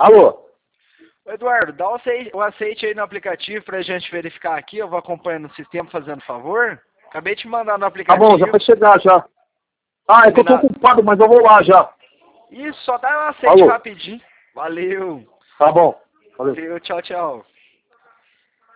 Alô? Ô, Eduardo, dá o aceite aí no aplicativo pra gente verificar aqui. Eu vou acompanhando o sistema, fazendo favor. Acabei de mandar no Tá aplicativo. bom, já vai chegar já. Ah, é que eu tô ocupado, mas eu vou lá já. Isso, só dá um aceite Alô? rapidinho. Valeu. Tá bom. Valeu. Valeu, tchau, tchau.